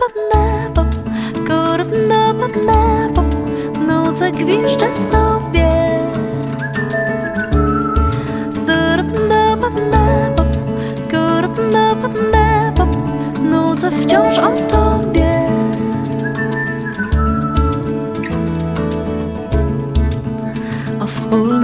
Noce gwiżdżę sobie. Noce wciąż o tobie. O wspólnym